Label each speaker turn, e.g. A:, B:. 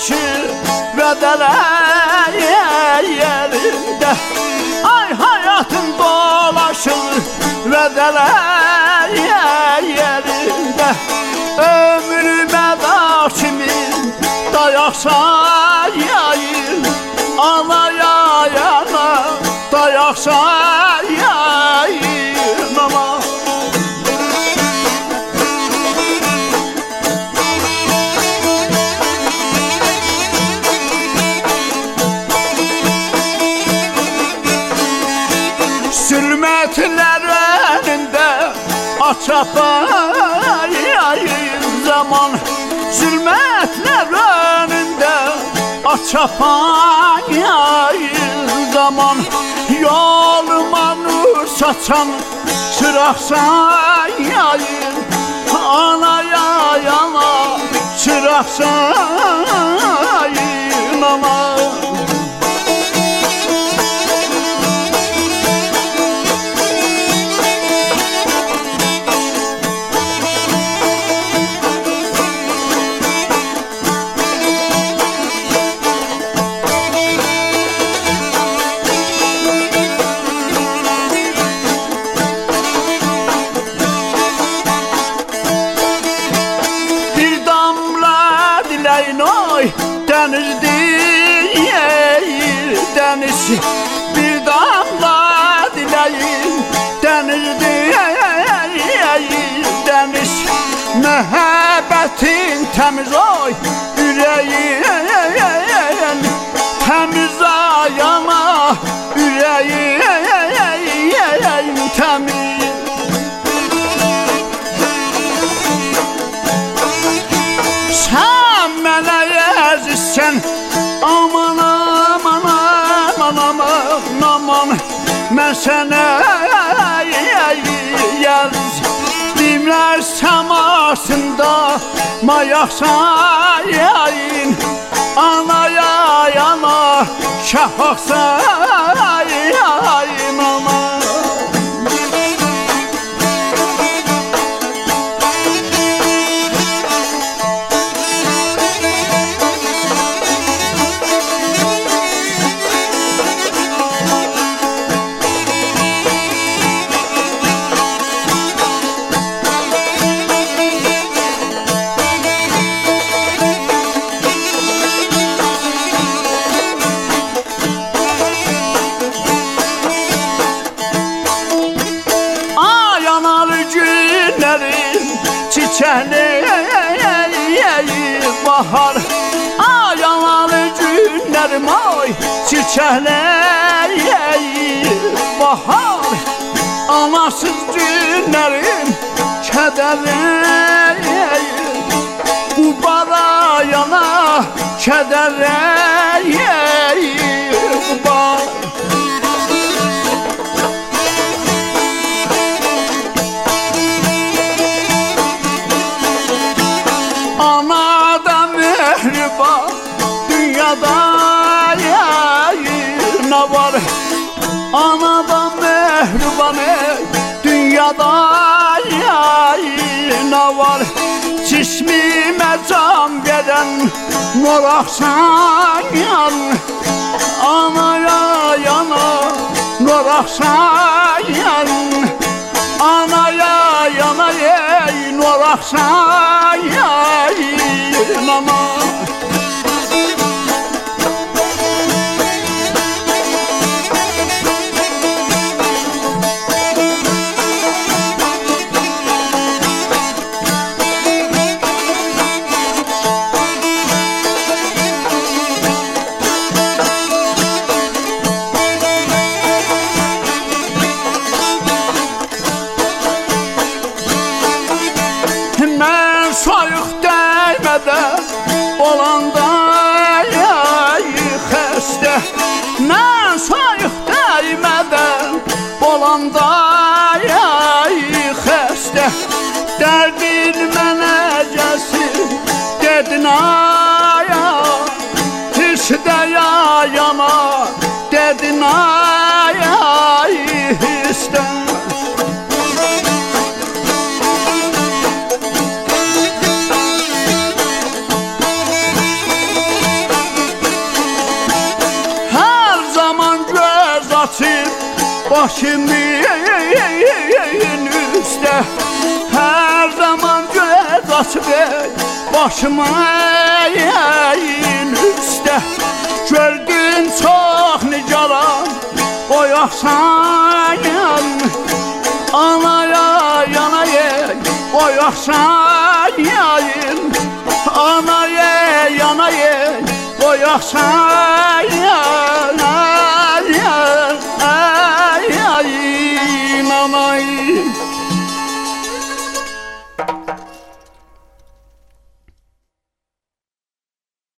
A: dolaşır Vedələr yerində Ay hayatım dolaşır Vedələr yerində Ömrümə daş kimi dayaqsa yayın Anaya yana dayaqsa yayın ama Sürmetler önünde açapayayım zaman Zulmetler önünde açapayayım zaman Yoluma nur saçan çıraqsan yayın Anaya yana çıraqsan yayın ama Deniz değil deniz Bir damla dileğim Deniz değil deniz Mühabbetin temiz oy Yüreğin temiz ayama Yüreğin temiz Sen mənə əzizsən Aman aman aman aman aman Mən sənə yəziz Dimlər səmasında Mayaqsa yayın Anaya yana şəfaqsa yayın aman Çiçekleri bahar Ayanalı günlerim ay Çiçekleri bahar Anasız günlerim kederli Bu bara yana kederli Bu bara Anadan mehriban dünyada yayına var Anadan mehriban dünyada yayına var Cismime can veren Noraksan yan Anaya yana Noraksan yan Anaya yana Noraksan yayın ama Ben soyuq dəymədə olanda xəstə Mən soyuq dəymədə olanda xəstə Dərdin mənə gəlsin dedin aya Hisdə yayama dedin aya hisdə başımın üstə hər zaman göz açıb başımın üstə gördün çox nigaran oyaqsan anaya yanaya oyaqsan yayın anaya yanaya oyaqsan yayın anay